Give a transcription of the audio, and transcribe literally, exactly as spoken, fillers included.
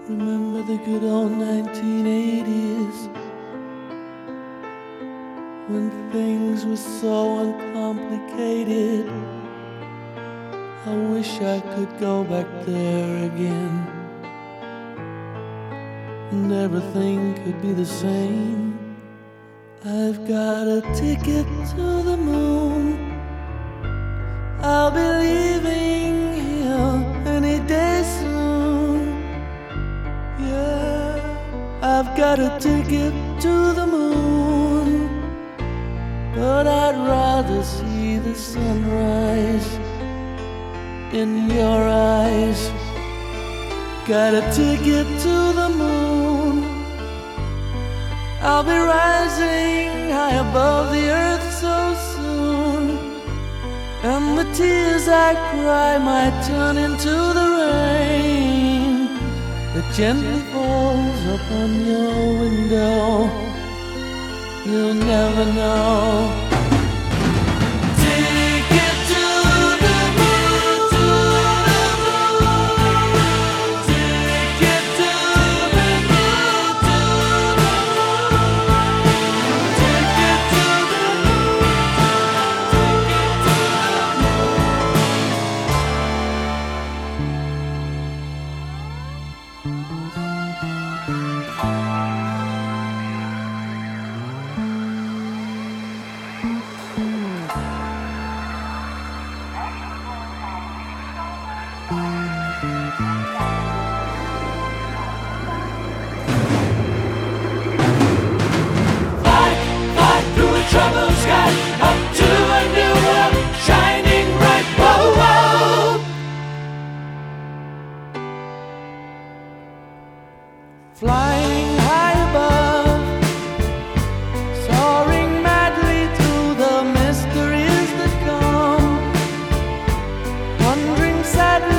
Remember the good old nineteen eighties, when things were so uncomplicated. I wish I could go back there again, and everything could be the same. I've got a ticket to the moon. I'll be leaving here any day soon. Yeah, I've got a ticket to the moon, but I'd rather see the sunrise in your eyes. Got a ticket to the moon. I'll be rising high above the earth so soon, and the tears I cry might turn into the rain that gently falls upon your window. You'll never know. Ticket to the moon, to the moon. Ticket to the moon, to the moon. Ticket to the moon, ticket to troubled sky, up to a new world, shining bright. Whoa, whoa. Flying high above, soaring madly through the mysteries that come, wondering sadly